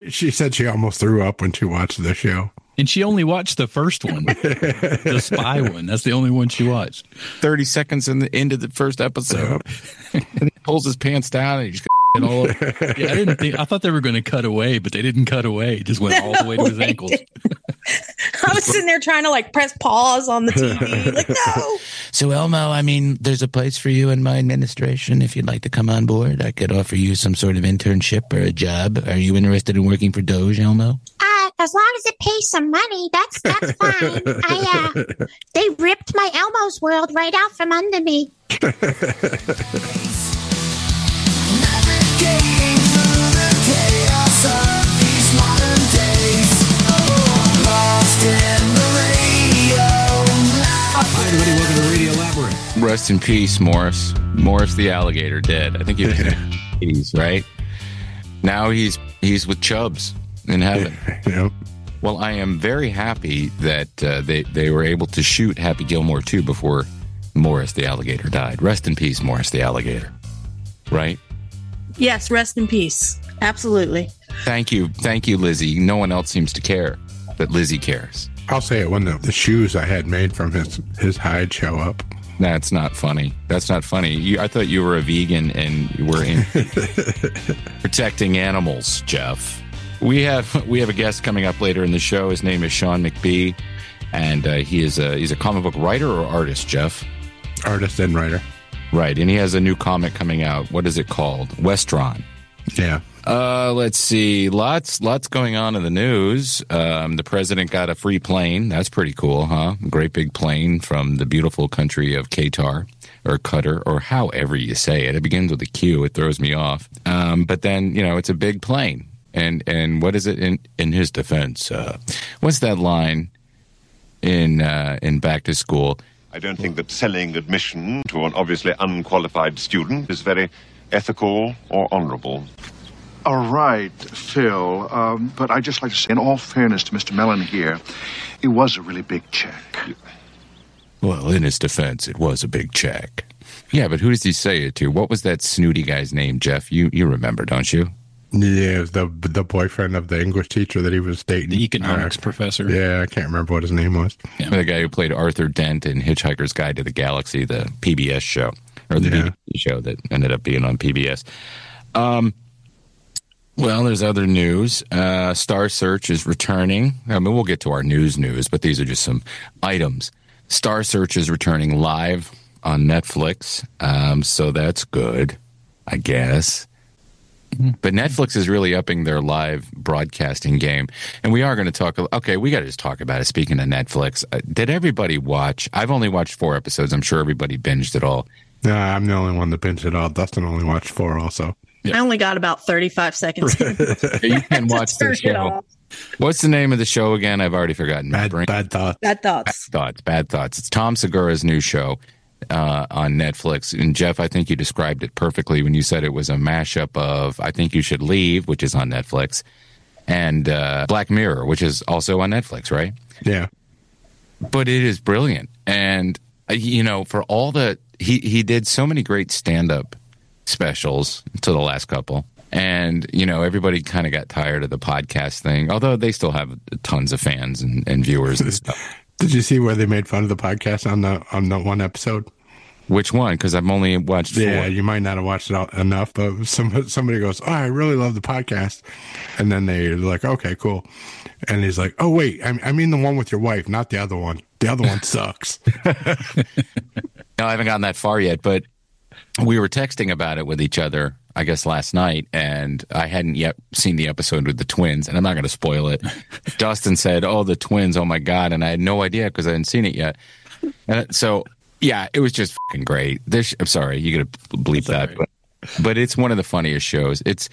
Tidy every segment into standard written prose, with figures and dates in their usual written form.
She said she almost threw up when she watched the show. And she only watched the first one, the spy one. That's the only one she watched. 30 seconds into the first episode. And he pulls his pants down and he just all over. Yeah, I thought they were going to cut away, but they didn't cut away. It just went all the way to his ankles. I was sitting there trying to like press pause on the TV. Like, no. So, Elmo, I mean, there's a place for you in my administration. If you'd like to come on board, I could offer you some sort of internship or a job. Are you interested in working for Doge, Elmo? As long as it pays some money, that's fine. They ripped my Elmo's World right out from under me. Navigating through the chaos of these modern days. Lost in the radio. Hi, everybody. Welcome to Radio Labyrinth. Rest in peace, Morris. Morris the alligator dead. I think he was in the 80s, right? Now he's with Chubbs in heaven. Yep. Well, I am very happy that they were able to shoot Happy Gilmore 2 before Morris the alligator died. Rest in peace, Morris the alligator. Right? Yes, rest in peace. Absolutely. Thank you, Lizzie. No one else seems to care, but Lizzie cares. I'll say it when the shoes I had made from his hide show up. That's not funny. That's not funny. I thought you were a vegan and you were in protecting animals, Jeff. We have a guest coming up later in the show. His name is Sean McBee, and he's a comic book writer or artist, Jeff? Artist and writer. Right, and he has a new comic coming out. What is it called? Westron. Yeah. Let's see. Lots going on in the news. The president got a free plane. That's pretty cool, huh? Great big plane from the beautiful country of Qatar or Qatar or however you say it. It begins with a Q. It throws me off. But then, it's a big plane. And what is it in his defense? What's that line in Back to School? I don't think that selling admission to an obviously unqualified student is very ethical or honorable. All right, Phil. But I'd just like to say, in all fairness to Mr. Mellon here, it was a really big check. Well, in his defense, it was a big check. Yeah, but who does he say it to? What was that snooty guy's name, Jeff? You remember, don't you? Yeah, it was the boyfriend of the English teacher that he was dating. The economics professor. Yeah, I can't remember what his name was. Yeah. The guy who played Arthur Dent in Hitchhiker's Guide to the Galaxy, the PBS show, or the BBC show that ended up being on PBS. Well, there's other news. Star Search is returning. I mean, we'll get to our news, but these are just some items. Star Search is returning live on Netflix, so that's good, I guess. But Netflix is really upping their live broadcasting game. And we are going to talk. Okay, we got to just talk about it. Speaking of Netflix, did everybody watch? I've only watched 4 episodes. I'm sure everybody binged it all. Nah, I'm the only one that binged it all. Dustin only watched 4 also. Yeah. I only got about 35 seconds. You can watch the show. What's the name of the show again? I've already forgotten. Bad Thoughts. Bad Thoughts. It's Tom Segura's new show on Netflix. And Jeff, I think you described it perfectly when you said it was a mashup of I Think You Should Leave, which is on Netflix, and Black Mirror, which is also on Netflix, right? Yeah. But it is brilliant. And, for all the... He did so many great stand-up specials to the last couple. And, everybody kind of got tired of the podcast thing, although they still have tons of fans and viewers and stuff. Did you see where they made fun of the podcast on the one episode? Which one? Because I've only watched 4. Yeah, you might not have watched it enough, but somebody goes, "Oh, I really love the podcast," and then they're like, "Okay, cool," and he's like, "Oh, wait, I mean the one with your wife, not the other one. The other one sucks." No, I haven't gotten that far yet, but we were texting about it with each other, I guess, last night, and I hadn't yet seen the episode with the twins, and I'm not going to spoil it. Dustin said, "Oh, the twins, oh my God," and I had no idea because I hadn't seen it yet. And so, yeah, it was just fucking great. I'm sorry, you got to bleep that, right. but it's one of the funniest shows. It's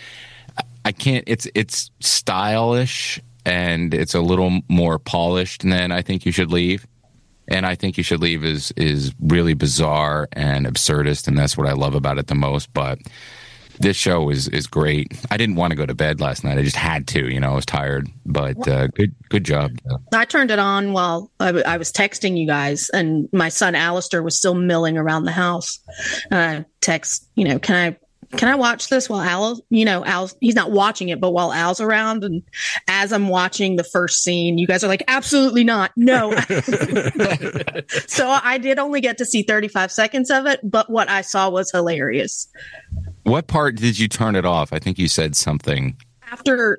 stylish, and it's a little more polished than I Think You Should Leave. And I Think You Should Leave is really bizarre and absurdist, and that's what I love about it the most. But this show is great. I didn't want to go to bed last night. I just had to, I was tired. But good job. I turned it on while I was texting you guys, and my son Alistair was still milling around the house. Text, can I can I watch this while Al's, he's not watching it, but while Al's around, and as I'm watching the first scene, you guys are like, absolutely not. No. So I did only get to see 35 seconds of it, but what I saw was hilarious. What part did you turn it off? I think you said something. After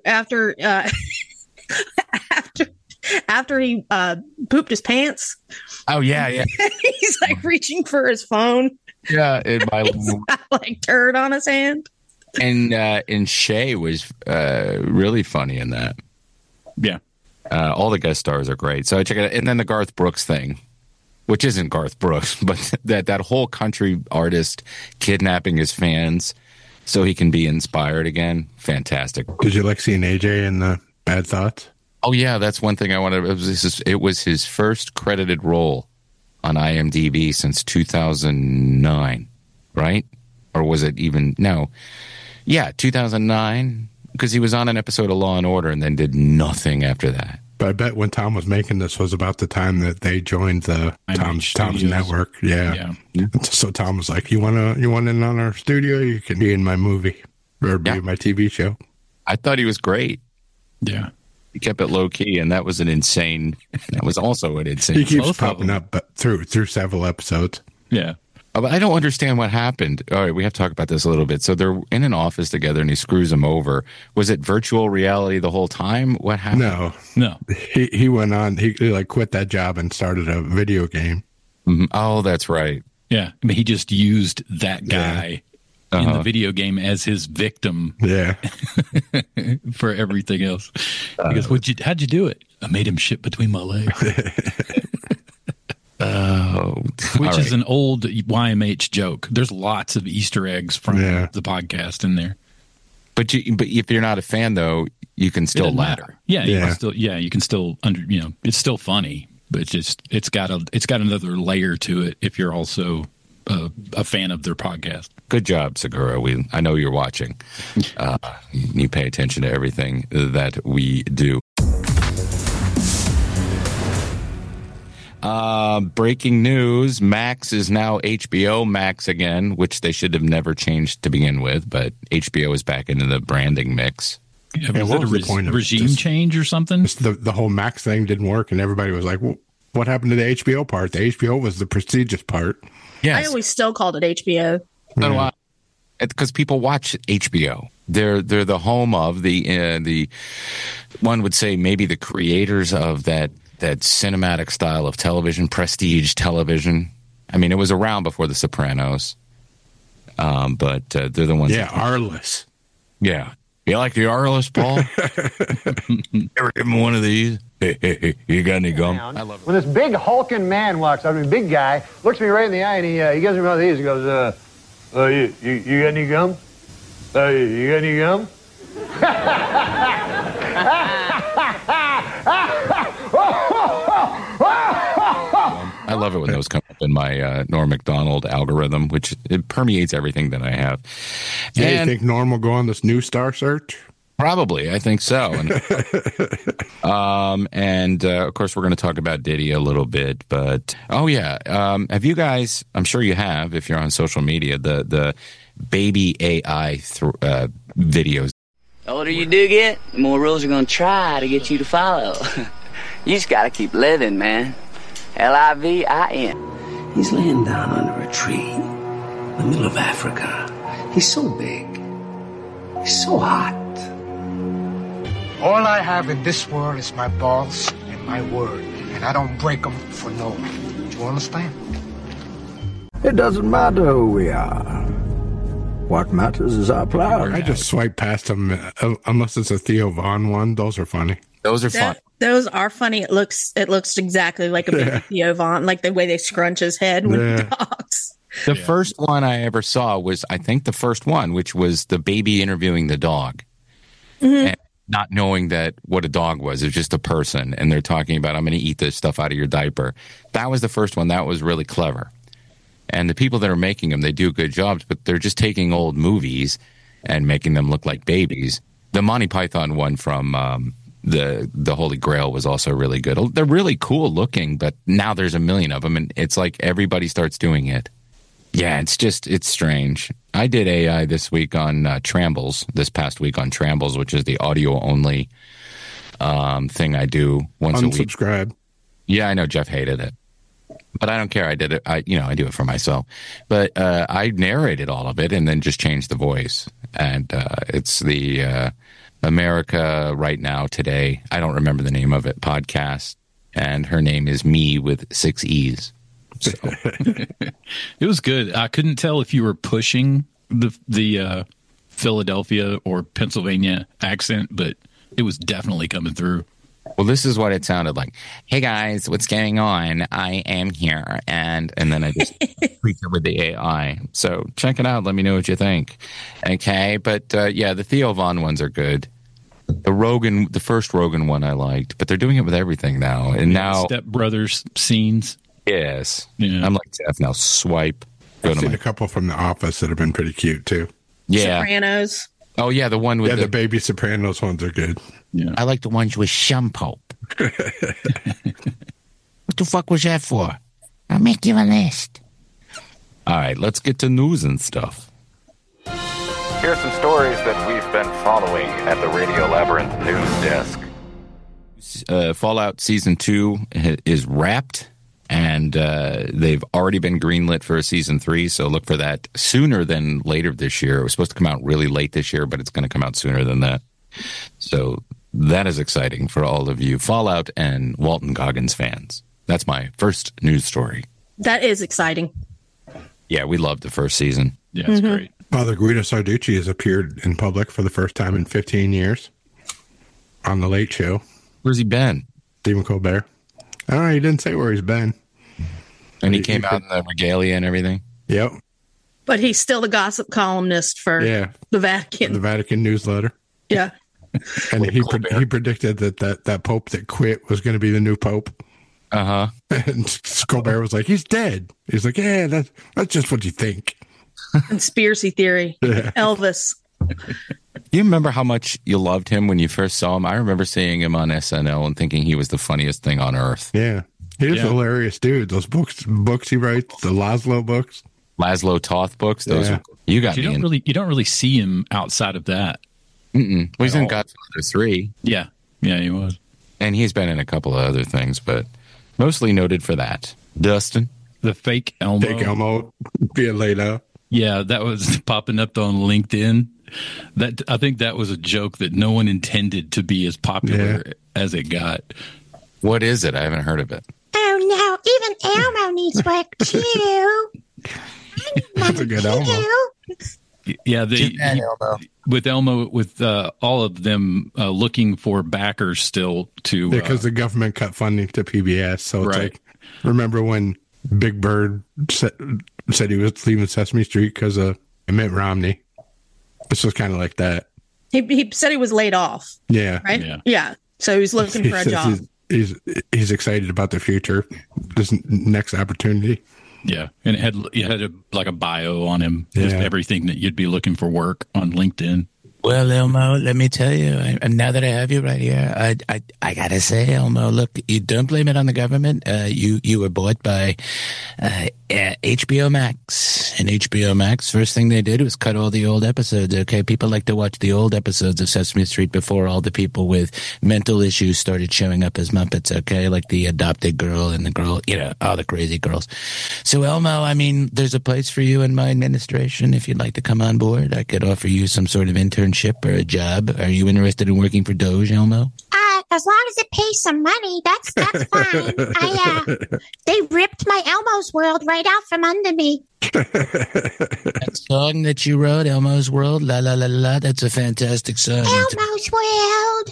he pooped his pants. Oh, yeah. He's like reaching for his phone. Yeah, He's got, like turd on his hand. And Shay was really funny in that. Yeah. All the guest stars are great. So I check it out. And then the Garth Brooks thing, which isn't Garth Brooks, but that whole country artist kidnapping his fans so he can be inspired again. Fantastic. Did you like seeing AJ in the Bad Thoughts? Oh, yeah, that's one thing I wanted. It was his first credited role on IMDb since 2009, right? Or was it even... No. Yeah, 2009, because he was on an episode of Law & Order and then did nothing after that. But I bet when Tom was making this was about the time that they joined the Tom's network. Yeah. So Tom was like, you want in on our studio? You can be in my movie or be in my TV show. I thought he was great. Yeah. He kept it low key, and that was also an insane. He keeps popping up, but through several episodes. Yeah. But I don't understand what happened. All right, we have to talk about this a little bit. So they're in an office together, and he screws him over. Was it virtual reality the whole time? What happened? No. He went on. He like quit that job and started a video game. Mm-hmm. Oh, that's right. Yeah, I mean, he just used that guy in the video game as his victim. Yeah. For everything else. He goes, how'd you do it? I made him shit between my legs. Which is an old YMH joke. There's lots of Easter eggs from the podcast in there. But if you're not a fan, though, you can still laugh. Yeah, you can still it's still funny, but it's got another layer to it if you're also a fan of their podcast. Good job, Segura. I know you're watching. You pay attention to everything that we do. Breaking news, Max is now HBO Max again, which they should have never changed to begin with, but HBO is back into the branding mix. Yeah, was it the point of regime change or something? The whole Max thing didn't work, and everybody was like, well, what happened to the HBO part? The HBO was the prestigious part. Yes. I always still called it HBO. Because people watch HBO. They're the home of the one would say maybe the creators of that cinematic style of television, prestige television. I mean, it was around before The Sopranos, but they're the ones. Yeah, Arliss. Yeah, you like the Arliss, Paul? Ever give him one of these? Hey, you got any gum? I love it. When this big hulking man walks up, big guy, looks me right in the eye, and he gives me one of these. He goes, you got any gum? You got any gum? I love it when those come up in my Norm Macdonald algorithm, which it permeates everything that I have. Yeah, you think Norm will go on this new Star Search? Probably, I think so. And of course, we're going to talk about Diddy a little bit. But have you guys? I'm sure you have, if you're on social media, the baby AI videos. The older you do get, the more rules are going to try to get you to follow. You just got to keep living, man. Livin. He's laying down under a tree in the middle of Africa. He's so big. He's so hot. All I have in this world is my balls and my word, and I don't break them for no one. Do you understand? It doesn't matter who we are. What matters is our plan. I just swipe past them, unless it's a Theo Vaughn one. Those are funny. Those are fun. Those are funny. It looks exactly like a baby Theo Vaughn, like the way they scrunch his head when he talks. The first one I ever saw was, I think, the first one, which was the baby interviewing the dog. Mm-hmm. And not knowing that what a dog was. It was just a person. And they're talking about, I'm going to eat this stuff out of your diaper. That was the first one. That was really clever. And the people that are making them, they do good jobs, but they're just taking old movies and making them look like babies. The Monty Python one from the Holy Grail was also really good. They're really cool looking, but now there's a million of them, and it's like everybody starts doing it. Yeah, it's strange. I did AI this week on Trambles, this past week on Trambles, which is the audio only thing I do once a week. Unsubscribe. Yeah, I know Jeff hated it, but I don't care. I did it. I do it for myself. But I narrated all of it and then just changed the voice. And it's the America Right Now Today. I don't remember the name of it, podcast. And her name is Me with 6 E's. So. It was good. I couldn't tell if you were pushing the Philadelphia or Pennsylvania accent, but it was definitely coming through. Well, this is what it sounded like. Hey guys, what's going on? I am here, and then I just tweaked it with the AI. So check it out. Let me know what you think. Okay, but yeah, the Theo Von ones are good. The first Rogan one I liked, but they're doing it with everything now. And now Step Brothers scenes. Yes. Yeah. I'm like Jeff now. Swipe. I've seen a couple from The Office that have been pretty cute too. Yeah. Sopranos. Oh yeah, the one with the baby Sopranos ones are good. Yeah. I like the ones with shampoo. What the fuck was that for? I'll make you a list. All right, let's get to news and stuff. Here's some stories that we've been following at the Radio Labyrinth news desk. Fallout Season 2 is wrapped, and they've already been greenlit for a Season 3, so look for that sooner than later this year. It was supposed to come out really late this year, but it's going to come out sooner than that. So that is exciting for all of you Fallout and Walton Goggins fans. That's my first news story. That is exciting. Yeah, we loved the first season. Yeah, it's great. Father Guido Sarducci has appeared in public for the first time in 15 years on The Late Show. Where's he been? Stephen Colbert. I don't know. He didn't say where he's been. And he came out in the regalia and everything? Yep. But he's still the gossip columnist for the Vatican. The Vatican newsletter. Yeah. And he predicted that Pope that quit was going to be the new Pope. Uh-huh. And Colbert was like, he's dead. He's like, yeah, that's just what you think. Conspiracy theory. Yeah. Elvis. You remember how much you loved him when you first saw him? I remember seeing him on SNL and thinking he was the funniest thing on earth. Yeah. He's a hilarious dude. Those books he writes, the Laszlo books. Laszlo Toth books. Those you got you me. You don't really see him outside of that. Mm-mm. Well, he's in Godfather 3. Yeah. Yeah, he was. And he's been in a couple of other things, but mostly noted for that. Dustin? The fake Elmo. Fake Elmo being laid out. Yeah, that was popping up on LinkedIn. I think that was a joke that no one intended to be as popular as it got. What is it? I haven't heard of it. Oh, no. Even Elmo needs work, too. That's a good Elmo. Yeah, with Elmo, with all of them looking for backers still to... because the government cut funding to PBS. So it's like, remember when Big Bird said he was leaving Sesame Street because of Mitt Romney? This was kind of like that. He said he was laid off. Yeah. Right? Yeah. So he's looking for a job. He's excited about the future, this next opportunity. Yeah, and it had a bio on him, just everything that you'd be looking for work on LinkedIn. Well, Elmo, let me tell you, and now that I have you right here, I gotta say, Elmo, look, you don't blame it on the government. You were bought by HBO Max, and HBO Max, first thing they did was cut all the old episodes. Okay, people like to watch the old episodes of Sesame Street before all the people with mental issues started showing up as Muppets. Okay, like the adopted girl and the girl, all the crazy girls. So, Elmo, I mean, there's a place for you in my administration. If you'd like to come on board, I could offer you some sort of internship or a job. Are you interested in working for Doge, Elmo? As long as it pays some money, that's fine. They ripped my Elmo's World right out from under me. That song that you wrote, Elmo's World, la la la la, that's a fantastic song. Elmo's World.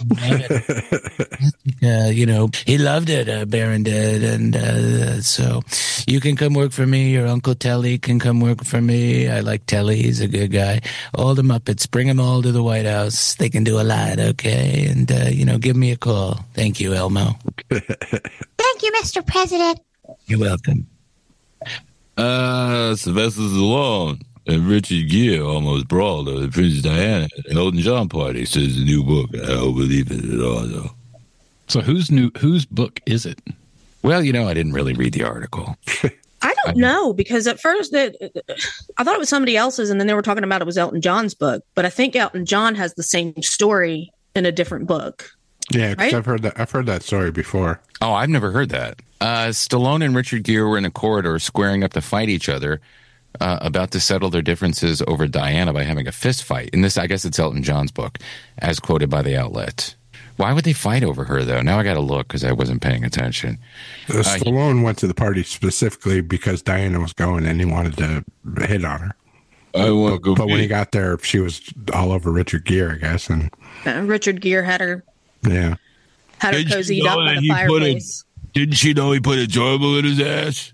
He loved it, Baron did, and so you can come work for me. Your Uncle Telly can come work for me. I like Telly; he's a good guy. All the Muppets, bring them all to the White House. They can do a lot, okay? And give me a call. Thank you, Elmo. Thank you, Mr. President. You're welcome. Sylvester Stallone and Richard Gere almost brawled over Princess Diana at the Elton John party, says the new book. I don't believe it at all, though. So whose book is it? Well, I didn't really read the article. I don't know, because at first I thought it was somebody else's, and then they were talking about it was Elton John's book. But I think Elton John has the same story in a different book. Yeah, because right? I've heard that story before. Oh, I've never heard that. Stallone and Richard Gere were in a corridor squaring up to fight each other, about to settle their differences over Diana by having a fist fight. And this, I guess it's Elton John's book, as quoted by the outlet. Why would they fight over her, though? Now I got to look because I wasn't paying attention. Stallone went to the party specifically because Diana was going and he wanted to hit on her. But when he got there, she was all over Richard Gere, I guess. And Richard Gere had her cozied up by the fireplace. Didn't she know he put a Enjoyable in his ass?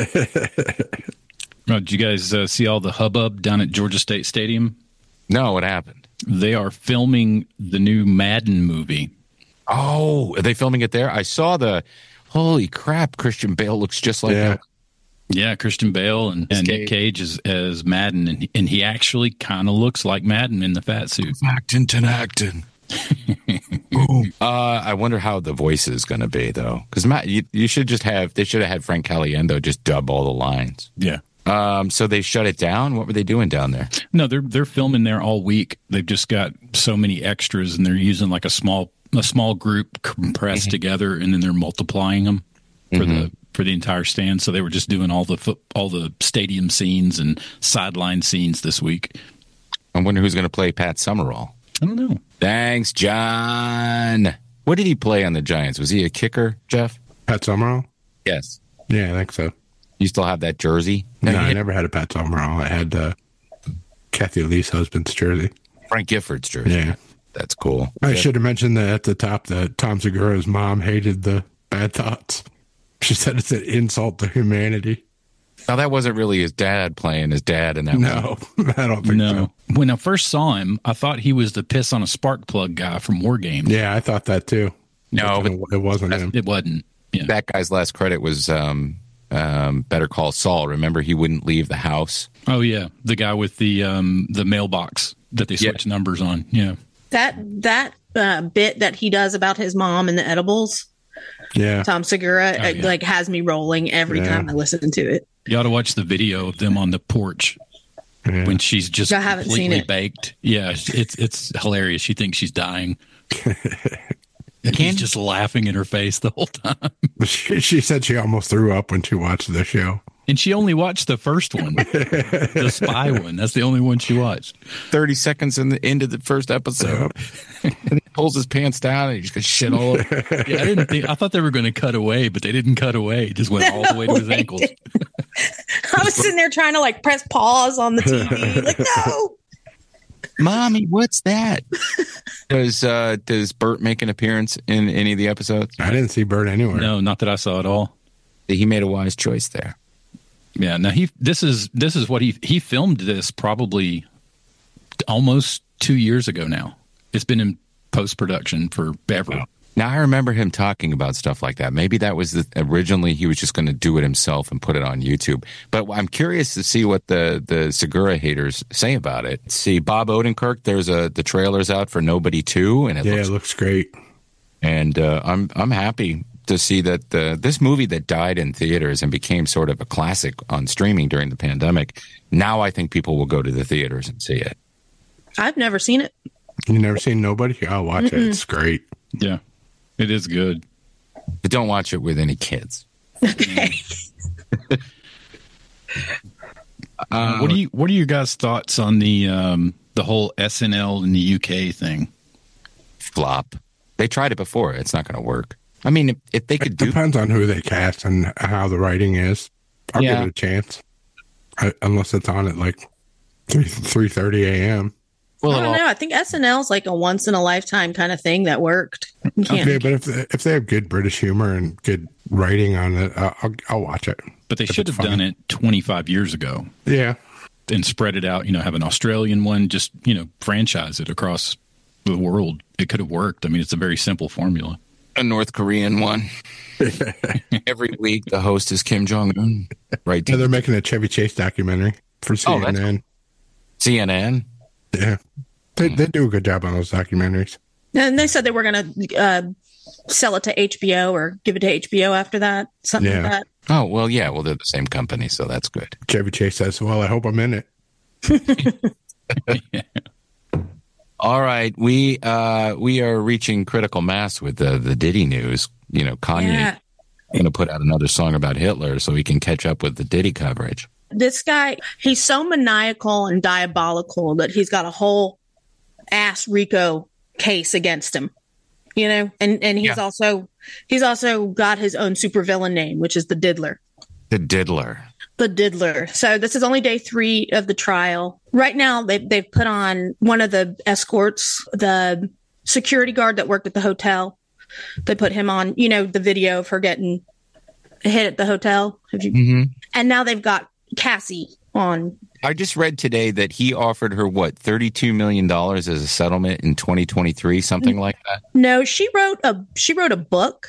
Did you guys see all the hubbub down at Georgia State Stadium? No, what happened? They are filming the new Madden movie. Oh, are they filming it there? I saw holy crap, Christian Bale looks just like that. Yeah, Christian Bale and Nick Cage as Madden, and he actually kind of looks like Madden in the fat suit. Acting. I wonder how the voice is going to be, though. Because they should have had Frank Caliendo just dub all the lines. Yeah. So they shut it down? What were they doing down there? No, they're filming there all week. They've just got so many extras, and they're using like a small group compressed together, and then they're multiplying them for the entire stand. So they were just doing all the stadium scenes and sideline scenes this week. I wonder who's going to play Pat Summerall. I don't know. Thanks, John. What did he play on the Giants? Was he a kicker, Jeff? Pat Summerall? Yes. Yeah, I think so. You still have that jersey? No, I never had a Pat Summerall. I had Kathy Lee's husband's jersey. Frank Gifford's jersey. Yeah. That's cool. I should have mentioned that at the top that Tom Segura's mom hated the Bad Thoughts. She said it's an insult to humanity. Now, that wasn't really his dad playing his dad in that No, I don't think so. When I first saw him, I thought he was the piss on a spark plug guy from War Games. Yeah, I thought that too. No, but it wasn't him. It wasn't. Yeah. That guy's last credit was Better Call Saul. Remember, he wouldn't leave the house. Oh yeah, the guy with the mailbox that they switch numbers on. Yeah, that bit that he does about his mom and the edibles. Yeah, Tom Segura like has me rolling every time I listen to it. You ought to watch the video of them on the porch when she's just I haven't seen completely it. baked. Yeah, it's hilarious. She thinks she's dying. And he's just laughing in her face the whole time. She said she almost threw up when she watched the show. And she only watched the first one, the spy one. That's the only one she watched. 30 seconds into the first episode. And he pulls his pants down and he just gets shit all over. Yeah, I thought they were going to cut away, but they didn't cut away. It just went all the way to his ankles. I was sitting there trying to like press pause on the TV. Like, no. Mommy, what's that? Does Bert make an appearance in any of the episodes? I didn't see Bert anywhere. No, not that I saw at all. He made a wise choice there. Yeah, now this is what he filmed this probably almost 2 years ago now. It's been in post-production forever. Now, I remember him talking about stuff like that. Maybe that was originally he was just going to do it himself and put it on YouTube. But I'm curious to see what the Segura haters say about it. See, Bob Odenkirk, the trailer's out for Nobody 2, and it looks great. And I'm happy to see that this movie that died in theaters and became sort of a classic on streaming during the pandemic, now I think people will go to the theaters and see it. I've never seen it. You never seen Nobody? I'll watch it. It's great. Yeah, it is good. But don't watch it with any kids. Okay. What are your guys' thoughts on the whole SNL in the UK thing? Flop. They tried it before. It's not going to work. I mean, if they could depends on who they cast and how the writing is. I'll give it a chance, unless it's on at like 3:30 a.m. Well, I don't know. I think SNL's like a once in a lifetime kind of thing that worked. Okay, but if they have good British humor and good writing on it, I'll watch it. But they should have done it 25 years ago. Yeah, and spread it out. Have an Australian one. Just franchise it across the world. It could have worked. I mean, it's a very simple formula. A North Korean one. Every week, the host is Kim Jong-un. Right. Yeah, they're making a Chevy Chase documentary for CNN. CNN? Yeah. They do a good job on those documentaries. And they said they were going to sell it to HBO or give it to HBO after that. Something like that. Oh, well, yeah. Well, they're the same company, so that's good. Chevy Chase says, well, I hope I'm in it. All right. We are reaching critical mass with the Diddy news. You know, Kanye going to put out another song about Hitler so he can catch up with the Diddy coverage. This guy, he's so maniacal and diabolical that he's got a whole ass RICO case against him, you know, and he's also got his own supervillain name, which is the Diddler. The Diddler. The Diddler. So this is only day 3 of the trial. Right now, they've put on one of the escorts, the security guard that worked at the hotel. They put him on, you know, the video of her getting hit at the hotel. And now they've got Cassie on. I just read today that he offered her, what, $32 million as a settlement in 2023, something like that? No, she wrote a book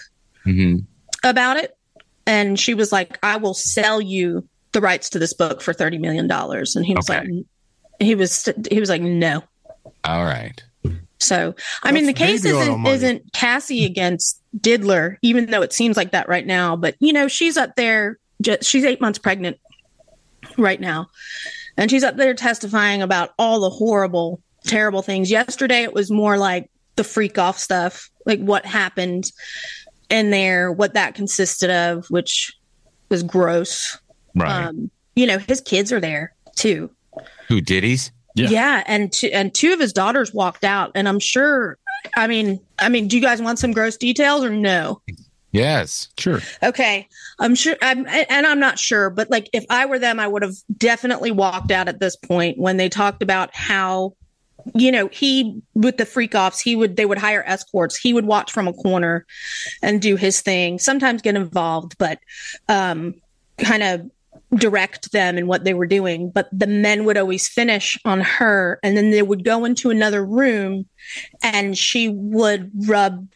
about it. And she was like, I will sell you the rights to this book for $30 million. And he was like, he was like, no. All right. So, I mean, the case isn't Cassie against Diddler, even though it seems like that right now. But, you know, she's up there. She's 8 months pregnant right now. And she's up there testifying about all the horrible, terrible things. Yesterday, it was more like the freak off stuff, like what happened in there, what that consisted of, which was gross. Right. You know, his kids are there too. Who, Diddy's? Yeah. And 2 of his daughters walked out. And I'm sure, I mean, do you guys want some gross details or no? Yes, sure. Okay. I'm sure. I'm not sure, but like if I were them, I would have definitely walked out at this point when they talked about how, you know, he, with the freak offs, they would hire escorts. He would watch from a corner and do his thing, sometimes get involved, but kind of direct them in what they were doing. But the men would always finish on her, and then they would go into another room and she would rub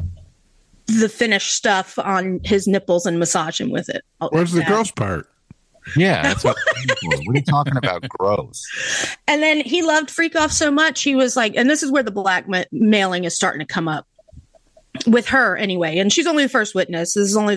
the finished stuff on his nipples and massage him with it. Where's the gross part? Yeah, that's what are you talking about? Gross. And then he loved freak off so much, he was like, and this is where the blackmailing is starting to come up with her anyway. And she's only the first witness. This is only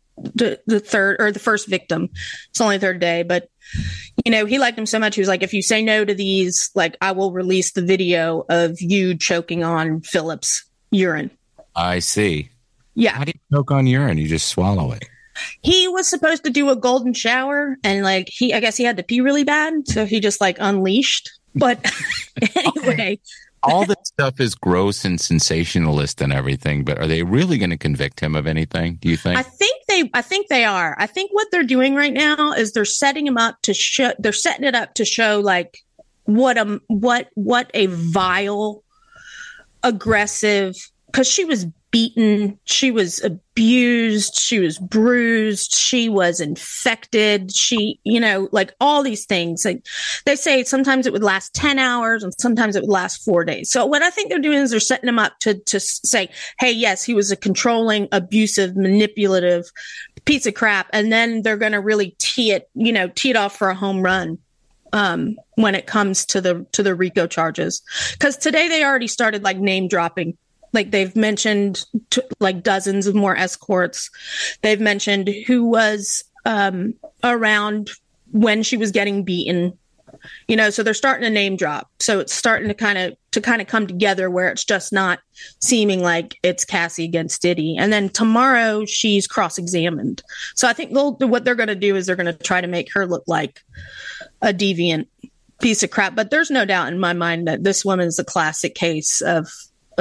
the first victim. It's only the 3rd day, but you know, he liked him so much. He was like, if you say no to these, like, I will release the video of you choking on Philip's urine. I see. Yeah. How do you choke on urine? You just swallow it. He was supposed to do a golden shower, and like I guess he had to pee really bad, so he just like unleashed. But anyway, all this stuff is gross and sensationalist and everything. But are they really going to convict him of anything? Do you think? I think they are. I think what they're doing right now is they're setting him up to show. They're setting it up to show like what a vile, aggressive. Because she was beaten, she was abused, she was bruised, she was infected, she, you know, like all these things. Like they say sometimes it would last 10 hours and sometimes it would last 4 days. So what I think they're doing is they're setting him up to say, hey, yes, he was a controlling, abusive, manipulative piece of crap. And then they're going to really tee it off for a home run. When it comes to the RICO charges. Because today they already started like name dropping. Like they've mentioned like dozens of more escorts. They've mentioned who was around when she was getting beaten. You know, so they're starting to name drop. So it's starting to kind of come together where it's just not seeming like it's Cassie against Diddy. And then tomorrow she's cross-examined. So I think what they're going to do is they're going to try to make her look like a deviant piece of crap. But there's no doubt in my mind that this woman is a classic case of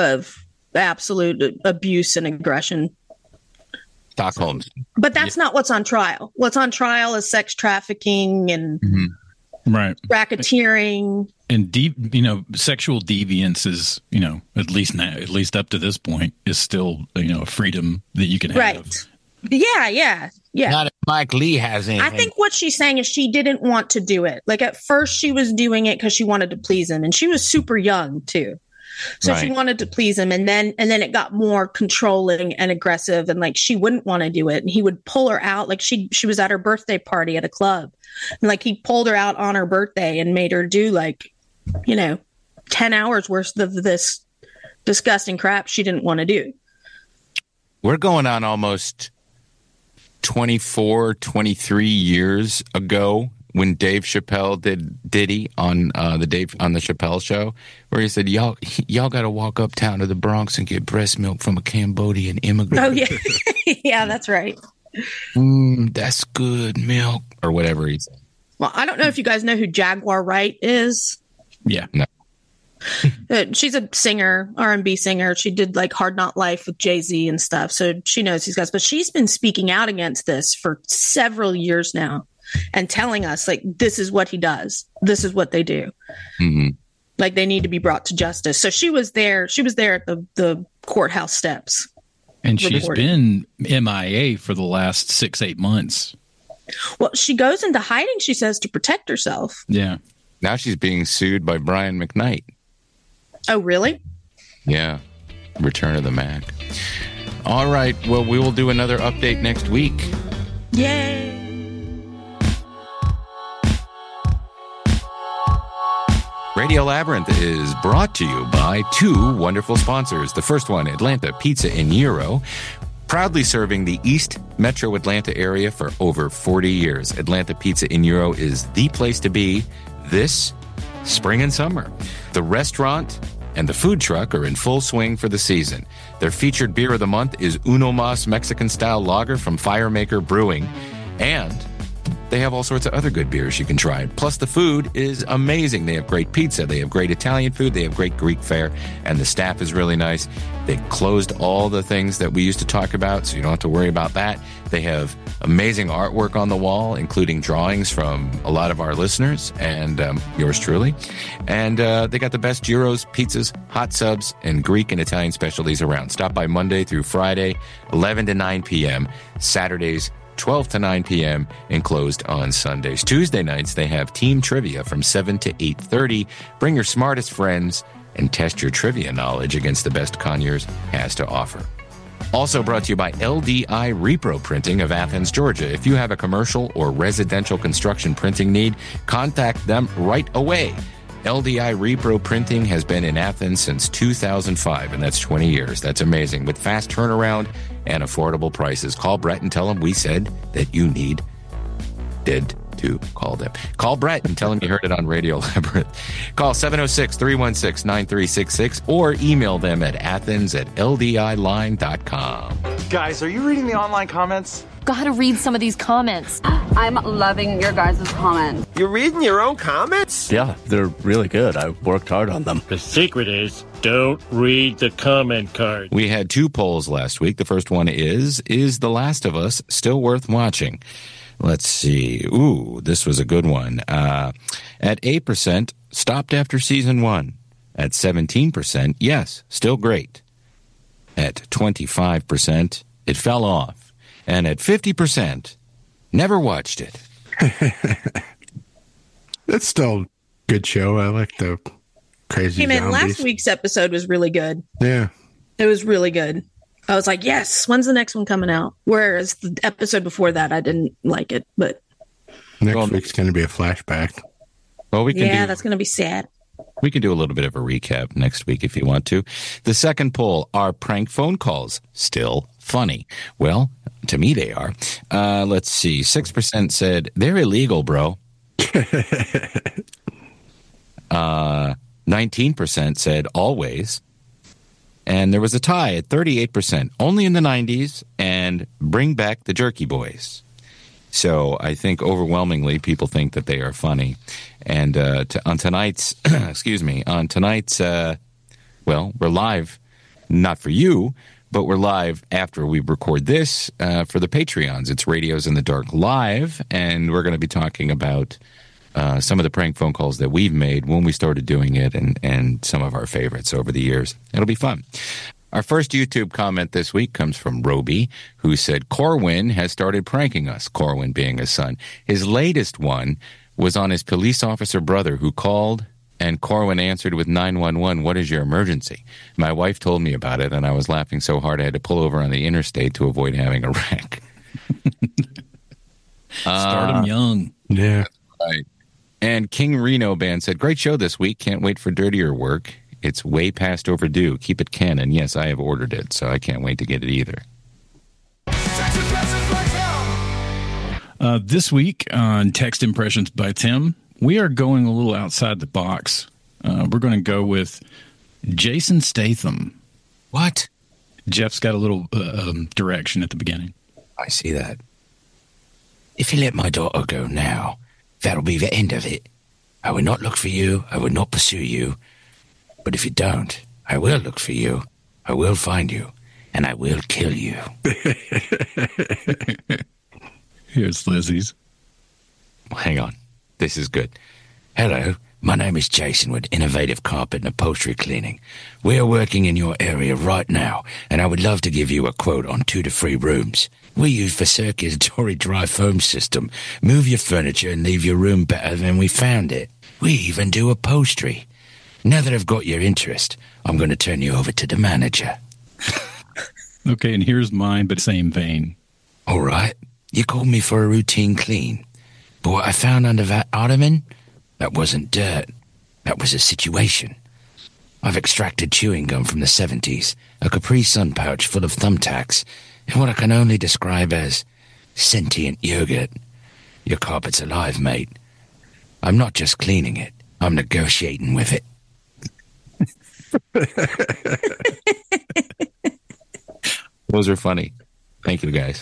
absolute abuse and aggression. Stockholm. But that's not what's on trial. What's on trial is sex trafficking and racketeering. And sexual deviance is, at least up to this point, is still, a freedom that you can have. Right. Yeah. Not if Mike Lee has anything. I think what she's saying is she didn't want to do it. Like at first she was doing it because she wanted to please him, and she was super young too. So she wanted to please him, and then it got more controlling and aggressive, and like she wouldn't want to do it, and he would pull her out. Like she was at her birthday party at a club, and like he pulled her out on her birthday and made her do 10 hours worth of this disgusting crap she didn't want to do. We're going on almost 24, 23 years ago when Dave Chappelle did Diddy on the Chappelle show, where he said, y'all got to walk uptown to the Bronx and get breast milk from a Cambodian immigrant. Oh, yeah. Yeah, that's right. That's good milk, or whatever he said. Well, I don't know if you guys know who Jaguar Wright is. Yeah. No. She's a singer, R&B singer. She did like Hard Knock Life with Jay-Z and stuff. So she knows these guys, but she's been speaking out against this for several years now and telling us like, this is what he does. This is what they do. Mm-hmm. Like they need to be brought to justice. So she was there at the courthouse steps. And she's been MIA for the last 6-8 months. Well, she goes into hiding, she says, to protect herself. Yeah. Now she's being sued by Brian McKnight. Oh, really? Yeah. Return of the Mac. All right. Well, we will do another update next week. Yay. Radio Labyrinth is brought to you by two wonderful sponsors. The first one, Atlanta Pizza in Euro, proudly serving the East Metro Atlanta area for over 40 years. Atlanta Pizza in Euro is the place to be this spring and summer. The restaurant and the food truck are in full swing for the season. Their featured beer of the month is Uno Mas Mexican-style lager from Firemaker Brewing, and they have all sorts of other good beers you can try. Plus, the food is amazing. They have great pizza. They have great Italian food. They have great Greek fare. And the staff is really nice. They closed all the things that we used to talk about, so you don't have to worry about that. They have amazing artwork on the wall, including drawings from a lot of our listeners and yours truly. And they got the best gyros, pizzas, hot subs, and Greek and Italian specialties around. Stop by Monday through Friday, 11 to 9 p.m., Saturdays, 12 to 9 p.m. and closed on Sundays. Tuesday nights, they have team trivia from 7 to 8:30. Bring your smartest friends and test your trivia knowledge against the best Conyers has to offer. Also brought to you by LDI Repro Printing of Athens, Georgia. If you have a commercial or residential construction printing need, contact them right away. LDI Repro Printing has been in Athens since 2005, and that's 20 years. That's amazing. With fast turnaround and affordable prices. Call Brett and tell him we said that you did to call them. Call Brett and tell him you heard it on Radio Labyrinth. Call 706-316-9366 or email them at athens@ldiline.com. Guys, are you reading the online comments? Gotta read some of these comments. I'm loving your guys' comments. You're reading your own comments? Yeah, they're really good. I worked hard on them. The secret is don't read the comment card. We had two polls last week. The first one is The Last of Us still worth watching? Let's see. Ooh, this was a good one. At 8%, stopped after season 1. At 17%, yes, still great. At 25%, it fell off. And at 50%, never watched it. That's still a good show. I like the crazy zombies. Last week's episode was really good. Yeah. It was really good. I was like, yes, when's the next one coming out? Whereas the episode before that, I didn't like it. But next week's going to be a flashback. Well, that's going to be sad. We can do a little bit of a recap next week if you want to. The second poll, are prank phone calls still funny? Well, to me they are. Let's see. 6% said they're illegal, bro. 19% said always. And there was a tie at 38%, only in the 90s, and bring back the Jerky Boys. So I think overwhelmingly people think that they are funny. And on tonight's, well, we're live, not for you, but we're live after we record this for the Patreons. It's Radios in the Dark Live, and we're going to be talking about some of the prank phone calls that we've made when we started doing it and some of our favorites over the years. It'll be fun. Our first YouTube comment this week comes from Roby, who said, Corwin has started pranking us, Corwin being his son. His latest one was on his police officer brother who called, and Corwin answered with 911, what is your emergency? My wife told me about it, and I was laughing so hard I had to pull over on the interstate to avoid having a wreck. Start him young. Yeah. Right. And King Reno Band said, great show this week. Can't wait for Dirtier Work. It's way past overdue. Keep it canon. Yes, I have ordered it, so I can't wait to get it either. This week on Text Impressions by Tim, we are going a little outside the box. We're going to go with Jason Statham. What? Jeff's got a little direction at the beginning. I see that. If you let my daughter go now, that'll be the end of it. I will not look for you. I will not pursue you. But if you don't, I will look for you. I will find you. And I will kill you. Here's Lizzie's. Well, hang on. This is good. Hello. My name is Jason with Innovative Carpet and Upholstery Cleaning. We are working in your area right now, and I would love to give you a quote on 2 to 3 rooms. We use the circulatory dry foam system. Move your furniture and leave your room better than we found it. We even do upholstery. Now that I've got your interest, I'm going to turn you over to the manager. Okay, and here's mine, but same vein. All right. You called me for a routine clean. But what I found under that ottoman, that wasn't dirt. That was a situation. I've extracted chewing gum from the 70s, a Capri Sun pouch full of thumbtacks, and what I can only describe as sentient yogurt. Your carpet's alive, mate. I'm not just cleaning it. I'm negotiating with it. Those are funny. Thank you, guys.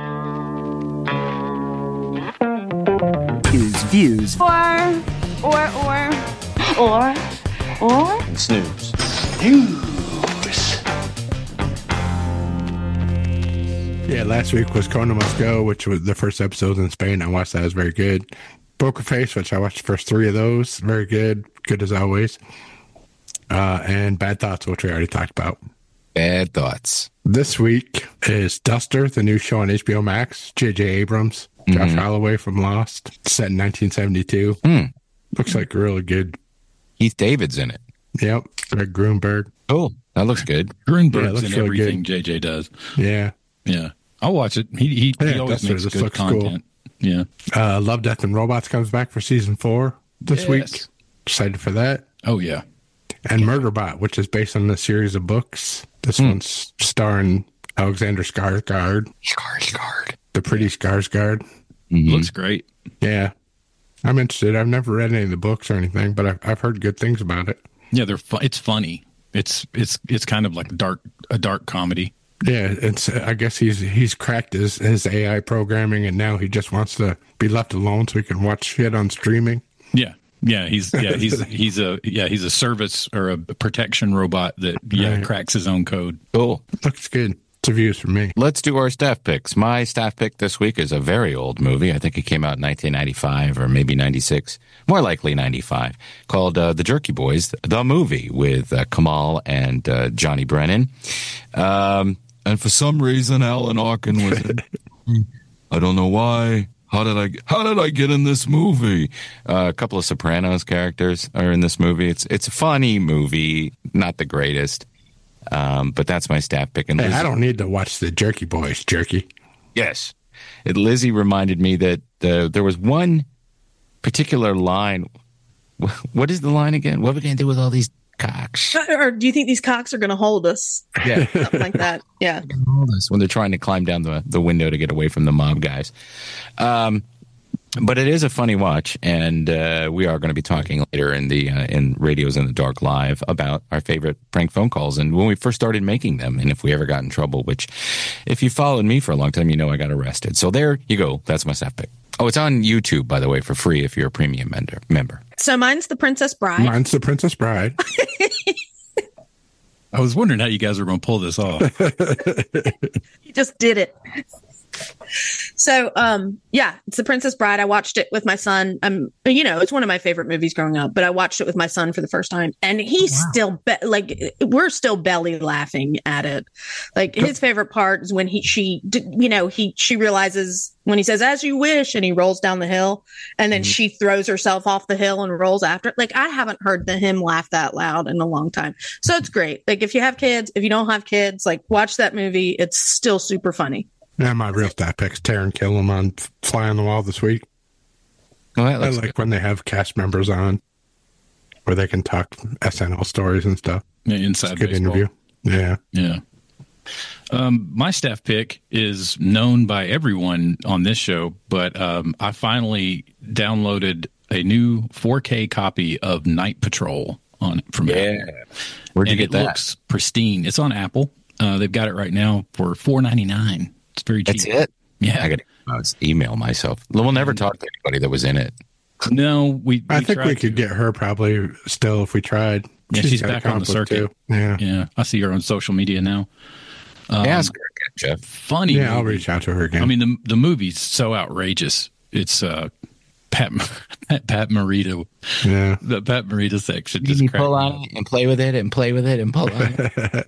Views. Or. Snooze. Yeah, last week was Kona Must Go, which was the first episode in Spain. I watched that. It was very good. Poker Face, which I watched the first 3 of those. Very good. Good as always. And Bad Thoughts, which we already talked about. Bad Thoughts. This week is Duster, the new show on HBO Max. J.J. Abrams, Josh Holloway from Lost, set in 1972. Looks like really good. Keith David's in it. Yep. Greg Grunberg. Cool. That looks good. Grunberg's in everything JJ does. Yeah. Yeah. I'll watch it. He always makes good content. Cool. Yeah. Love, Death, and Robots comes back for season 4 this week. Excited for that. Oh, yeah. And Murderbot, which is based on a series of books. This one's starring Alexander Skarsgård. The pretty Skarsgård. Looks great. Yeah. I'm interested. I've never read any of the books or anything, but I've heard good things about it. Yeah, it's funny. It's kind of like a dark comedy. Yeah, I guess he's cracked his AI programming, and now he just wants to be left alone so he can watch shit on streaming. Yeah. Yeah, he's a service or a protection robot that cracks his own code. Cool. Looks good. It's a views for me. Let's do our staff picks. My staff pick this week is a very old movie. I think it came out in 1995 or maybe 96. More likely 95. Called The Jerky Boys, the movie with Kamal and Johnny Brennan. And for some reason, Alan Arkin was in it. I don't know why. How did I get in this movie? A couple of Sopranos characters are in this movie. It's a funny movie, not the greatest. But that's my staff pick. And I don't need to watch The Jerky Boys. Jerky. Yes. Lizzie reminded me that there was one particular line. What is the line again? What are we going to do with all these cocks? Or do you think these cocks are going to hold us? Yeah. Something like that. Yeah. When they're trying to climb down the window to get away from the mob guys. But it is a funny watch, and we are going to be talking later in Radios in the Dark Live about our favorite prank phone calls and when we first started making them, and if we ever got in trouble, which if you followed me for a long time, you know I got arrested. So there you go. That's my staff pick. Oh, it's on YouTube, by the way, for free if you're a premium member. So mine's The Princess Bride. Mine's The Princess Bride. I was wondering how you guys were going to pull this off. You just did it. So, it's The Princess Bride. I watched it with my son. It's one of my favorite movies growing up, but I watched it with my son for the first time, and he's still we're still belly laughing at it. Like his favorite part is when she realizes when he says, "As you wish," and he rolls down the hill, and then she throws herself off the hill and rolls after it. Like I haven't heard him laugh that loud in a long time. So it's great. Like if you have kids, if you don't have kids, like watch that movie. It's still super funny. Yeah, my real stat pick's Taron Killam on Fly on the Wall this week. Oh, I like when they have cast members on where they can talk SNL stories and stuff. Yeah, inside good baseball. interview. Yeah. Yeah. My staff pick is known by everyone on this show, but I finally downloaded a new 4K copy of Night Patrol from Apple. Where'd you get that? It looks pristine. It's on Apple. They've got it right now for $4.99. It's very cheap. That's it? Yeah. I got to email myself. We'll never talk to anybody that was in it. No, I think we could get her probably still if we tried. Yeah, she's got a back on the comic book circuit. too. Yeah. Yeah. I see her on social media now. Ask her again, Jeff. Funny. Yeah, I'll movie. reach out to her again. I mean, the movie's so outrageous. It's Pat Morita. Yeah. The Pat Morita section. You pull on it and play with it and play with it and pull on it.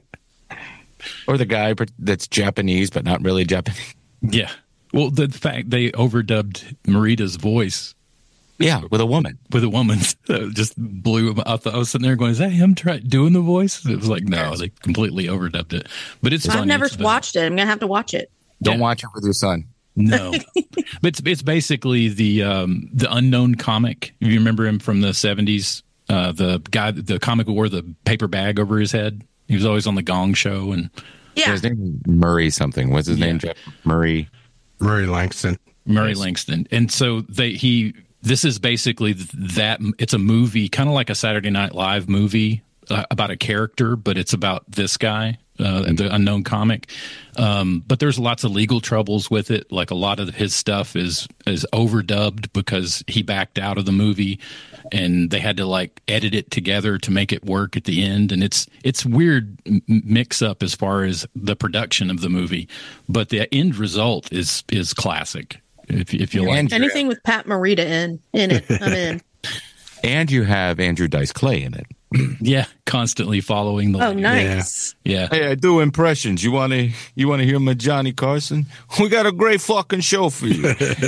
Or the guy that's Japanese but not really Japanese. Yeah. Well, the fact they overdubbed Morita's voice. Yeah, with a woman. With a woman. Just blew him out. I was sitting there going, is that him doing the voice? It was like, no, they completely overdubbed it. But it's I've funny. never It's watched it. I'm going to have to watch it. Don't watch it with your son. No. But it's basically the unknown comic. If you remember him from the 70s, the guy, the comic who wore the paper bag over his head. He was always on the Gong Show. And yeah. His name is Murray something. What's his name, Jeff? Murray Langston. Murray Langston. And so this is basically that. It's a movie, kind of like a Saturday Night Live movie about a character, but it's about this guy, the unknown comic. But there's lots of legal troubles with it. Like a lot of his stuff is overdubbed because he backed out of the movie, and they had to like edit it together to make it work at the end. And it's weird mix up as far as the production of the movie, but the end result is classic. If you like anything with Pat Morita in it, I'm in. And you have Andrew Dice Clay in it. Yeah, constantly following the. Oh, nice. Yeah. Hey, I do impressions. You want to hear my Johnny Carson? We got a great fucking show for you.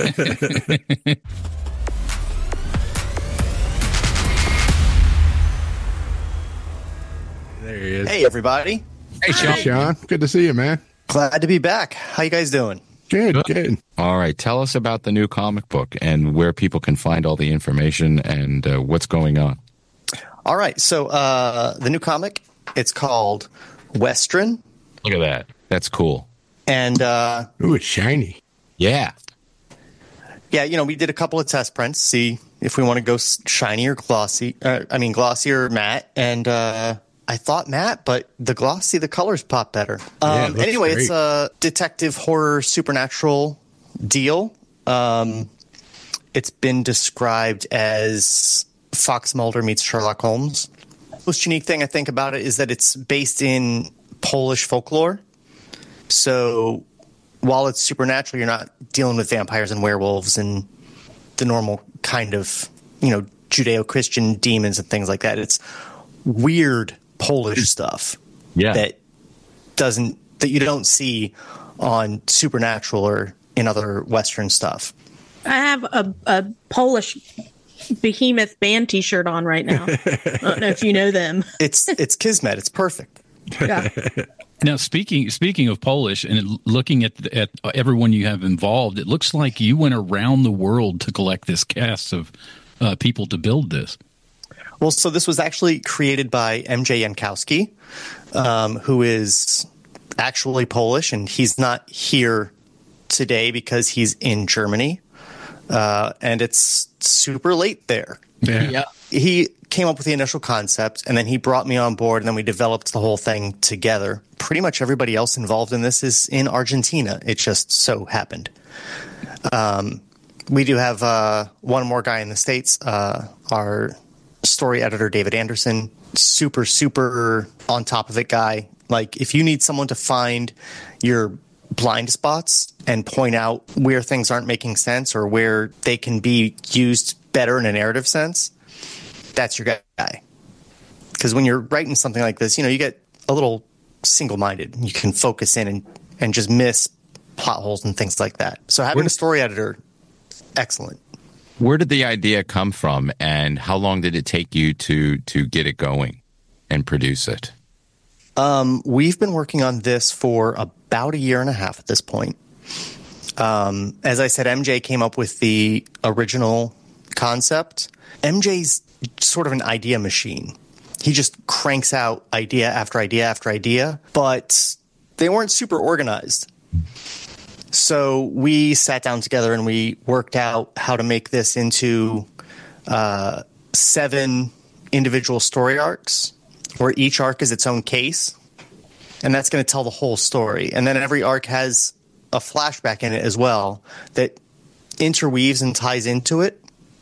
There he is. Hey, everybody. Hey, Sean. Sean, good to see you, man. Glad to be back. How you guys doing? Good. All right. Tell us about the new comic book and where people can find all the information and what's going on. All right. So the new comic, it's called Western. Look at that. That's cool. And ooh, it's shiny. Yeah. Yeah, we did a couple of test prints, see if we want to go shiny or glossy. Glossy or matte. And I thought matte, but the colors pop better. Anyway, great. It's a detective horror supernatural deal. It's been described as Fox Mulder meets Sherlock Holmes. The most unique thing I think about it is that it's based in Polish folklore. So while it's supernatural, you're not dealing with vampires and werewolves and the normal kind of, Judeo-Christian demons and things like that. It's weird Polish stuff that you don't see on Supernatural or in other Western stuff. I have a Polish Behemoth band T-shirt on right now. I don't know if you know them. It's Kismet. It's perfect. Yeah. Now, speaking of Polish and looking at everyone you have involved, it looks like you went around the world to collect this cast of people to build this. Well, so this was actually created by MJ Jankowski, who is actually Polish, and he's not here today because he's in Germany, and it's super late there. Yeah. He came up with the initial concept, and then he brought me on board, and then we developed the whole thing together. Pretty much everybody else involved in this is in Argentina. It just so happened. We do have one more guy in the States, our story editor, David Anderson. Super, super on top of it guy. Like, if you need someone to find your blind spots and point out where things aren't making sense or where they can be used better in a narrative sense, that's your guy. Because when you're writing something like this, you get a little single-minded. You can focus in and just miss plot holes and things like that. So having a story editor, excellent. Where did the idea come from, and how long did it take you to get it going and produce it? We've been working on this for about a year and a half at this point. As I said, MJ came up with the original concept. MJ's sort of an idea machine. He just cranks out idea after idea after idea, but they weren't super organized. So we sat down together and we worked out how to make this into 7 individual story arcs, where each arc is its own case. And that's going to tell the whole story. And then every arc has a flashback in it as well that interweaves and ties into it.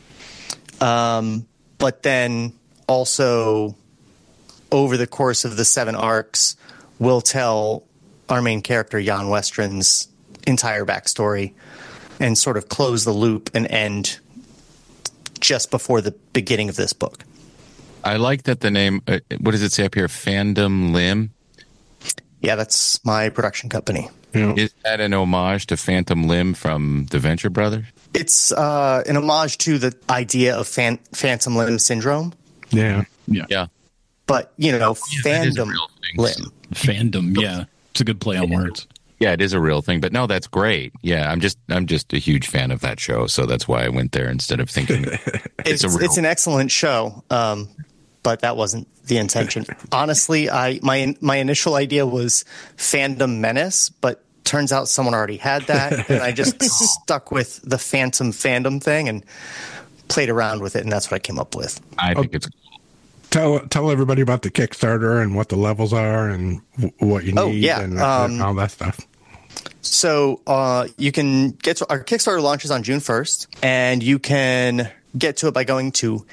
But then also over the course of the 7 arcs, we'll tell our main character, Jan Westron's entire backstory and sort of close the loop and end just before the beginning of this book. I like that the name, what does it say up here? Fandom Limb? Yeah, that's my production company. Is that an homage to Phantom Limb from the Venture Brothers? It's an homage to the idea of phantom limb syndrome. Yeah. But, you know, fandom limb. Fandom, yeah. It's a good play on words. Yeah, it is a real thing. But no, that's great. Yeah, I'm just a huge fan of that show, so that's why I went there instead of thinking it's an excellent show. But that wasn't the intention. Honestly, my initial idea was Fandom Menace, but turns out someone already had that, and I just stuck with the Phantom Fandom thing and played around with it, and that's what I came up with. I think it's cool. Tell everybody about the Kickstarter and what the levels are and what you need and all that stuff. So you can get to our Kickstarter launches on June 1st, and you can get to it by going to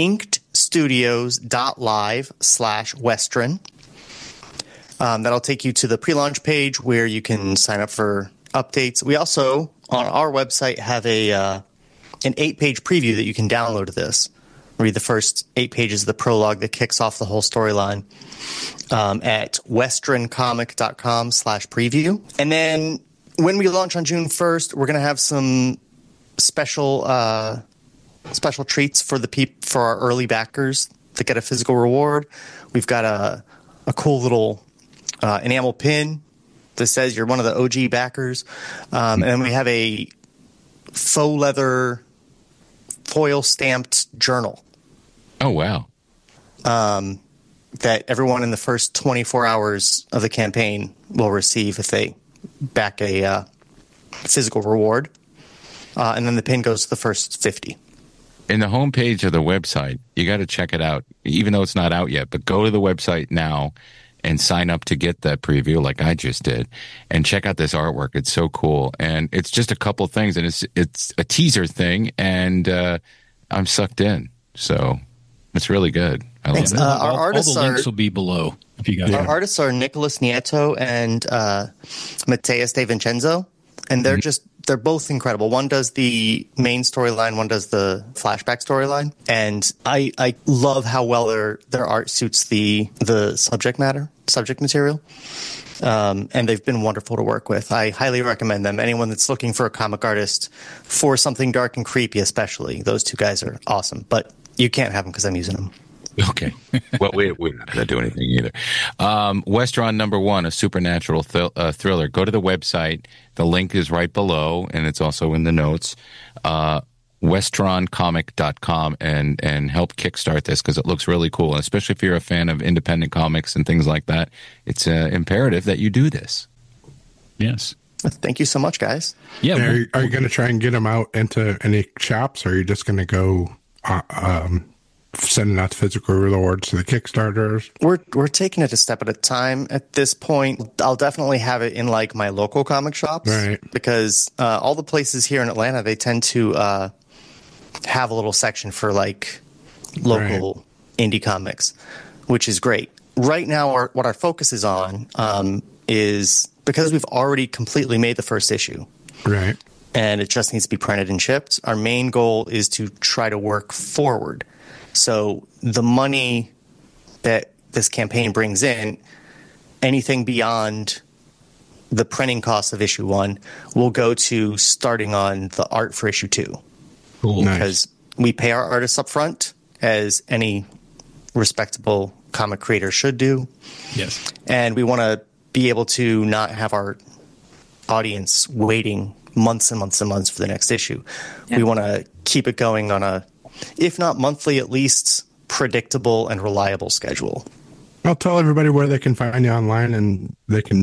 inkedstudios.live/Westron. That'll take you to the pre-launch page where you can sign up for updates. We also, on our website, have an 8-page preview that you can download of this. Read the first 8 pages of the prologue that kicks off the whole storyline at westroncomic.com/preview. And then when we launch on June 1st, we're going to have some special treats for for our early backers that get a physical reward. We've got a cool little enamel pin that says you're one of the OG backers. And then we have a faux leather foil stamped journal. Oh, wow. That everyone in the first 24 hours of the campaign will receive if they back a physical reward. And then the pin goes to the first 50. In the homepage of the website, you got to check it out, even though it's not out yet. But go to the website now and sign up to get that preview like I just did, and check out this artwork. It's so cool. And it's just a couple things, and it's a teaser thing, and I'm sucked in. So it's really good. I love it. All the links will be below. If you guys our artists are Nicholas Nieto and Mateus De Vincenzo, and they're both incredible. One does the main storyline, one does the flashback storyline, and I love how well their art suits the subject material. And they've been wonderful to work with. I highly recommend them. Anyone that's looking for a comic artist for something dark and creepy, especially, those two guys are awesome. But you can't have them because I'm using them. Okay. Well, we're not going to do anything either. Westron #1, a supernatural thriller. Go to the website. The link is right below, and it's also in the notes. westroncomic.com and help kickstart this because it looks really cool. And especially if you're a fan of independent comics and things like that, it's imperative that you do this. Yes. Thank you so much, guys. Yeah. Are you going to try and get them out into any shops, or are you just going to go sending out the physical rewards to the Kickstarters? We're taking it a step at a time at this point. I'll definitely have it in like my local comic shops, right? Because all the places here in Atlanta, they tend to have a little section for like local indie comics, which is great. Right now, what our focus is on is because we've already completely made the first issue, right? And it just needs to be printed and shipped. Our main goal is to try to work forward. So the money that this campaign brings in, anything beyond the printing costs of issue 1 will go to starting on the art for issue 2. Cool. Because we pay our artists up front, as any respectable comic creator should do. Yes. And we want to be able to not have our audience waiting months and months and months for the next issue. Yeah. We want to keep it going on a, if not monthly, at least predictable and reliable schedule. I'll tell everybody where they can find you online and they can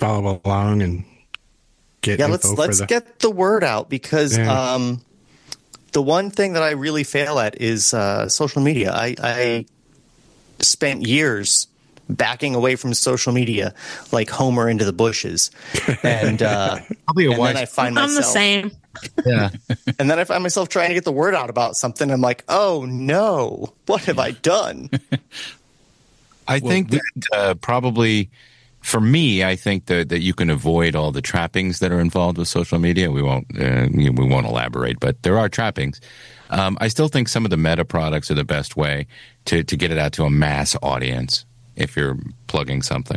follow along and get info let's get the word out, because the one thing that I really fail at is social media. I spent years backing away from social media like Homer into the bushes, and probably and then I find myself, I'm the same. Yeah. And then I find myself trying to get the word out about something. I'm like, oh no, what have I done? I think that probably, for me, I think that you can avoid all the trappings that are involved with social media. We won't elaborate, but there are trappings. I still think some of the meta products are the best way to get it out to a mass audience if you're plugging something.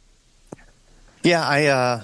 Yeah,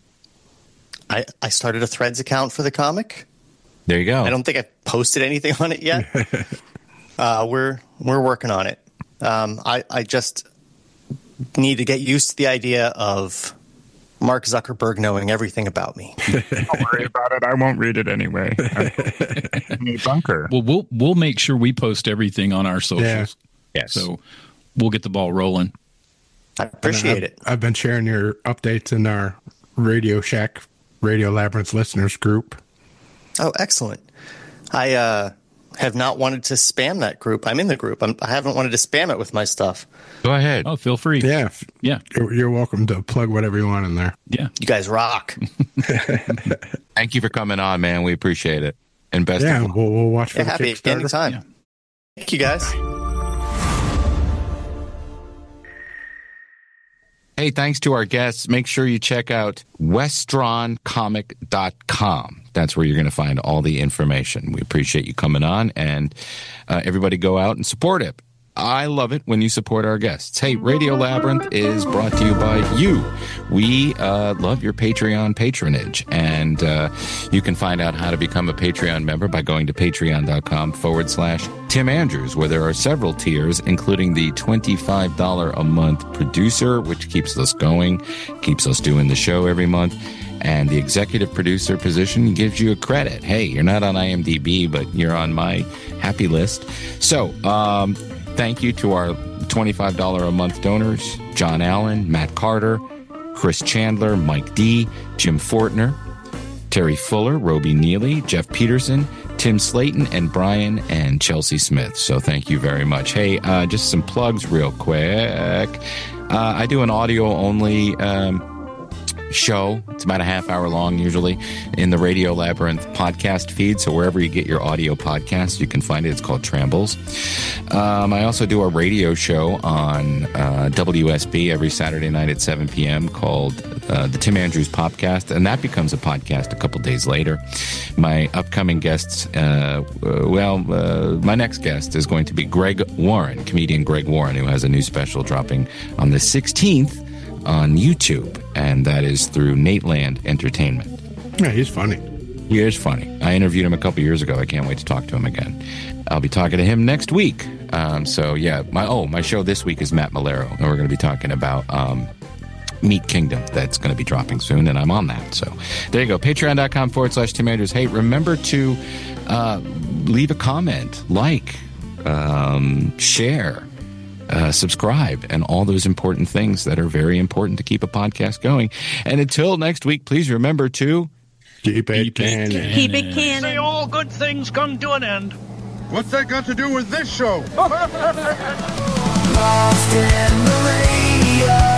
I started a Threads account for the comic. There you go. I don't think I've posted anything on it yet. We're working on it. I just need to get used to the idea of Mark Zuckerberg knowing everything about me. Don't worry about it. I won't read it anyway. I'm a bunker. Well, we'll make sure we post everything on our socials. Yeah. Yes. So we'll get the ball rolling. I appreciate it. I've been sharing your updates in our Radio Shack, Radio Labyrinth listeners group. Oh, excellent. I have not wanted to spam that group. I'm in the group. I haven't wanted to spam it with my stuff. Go ahead. Oh, feel free. Yeah. Yeah. You're welcome to plug whatever you want in there. Yeah. You guys rock. Thank you for coming on, man. We appreciate it. And best of luck. We'll watch for the happy Kickstarter. anytime. Yeah. Thank you, guys. Hey, thanks to our guests. Make sure you check out westroncomic.com. That's where you're going to find all the information. We appreciate you coming on, and everybody go out and support it. I love it when you support our guests. Hey, Radio Labyrinth is brought to you by you. We love your Patreon patronage, and you can find out how to become a Patreon member by going to patreon.com/Tim Andrews, where there are several tiers, including the $25 a month producer, which keeps us going, keeps us doing the show every month. And the executive producer position gives you a credit. Hey, you're not on IMDb, but you're on my happy list. So, thank you to our $25 a month donors: John Allen, Matt Carter, Chris Chandler, Mike D, Jim Fortner, Terry Fuller, Roby Neely, Jeff Peterson, Tim Slayton, and Brian and Chelsea Smith. So thank you very much. Hey, just some plugs real quick. I do an audio-only show. It's about a half hour long usually in the Radio Labyrinth podcast feed. So wherever you get your audio podcasts, you can find it. It's called Trambles. I also do a radio show on WSB every Saturday night at 7 p.m. called the Tim Andrews Popcast, and that becomes a podcast a couple days later. My upcoming guests, my next guest is going to be Greg Warren, comedian Greg Warren, who has a new special dropping on the 16th on YouTube, and that is through Nateland Entertainment. Yeah, he's funny. He is funny. I interviewed him a couple years ago. I can't wait to talk to him again. I'll be talking to him next week. My show this week is Matt Malero, and we're going to be talking about Meat Kingdom. That's going to be dropping soon, and I'm on that. So there you go. Patreon.com/Tim Andrews. Hey, remember to leave a comment, share, subscribe, and all those important things that are very important to keep a podcast going. And until next week, please remember to keep it canon. Keep it canon. Say all good things come to an end. What's that got to do with this show? Lost in the radio.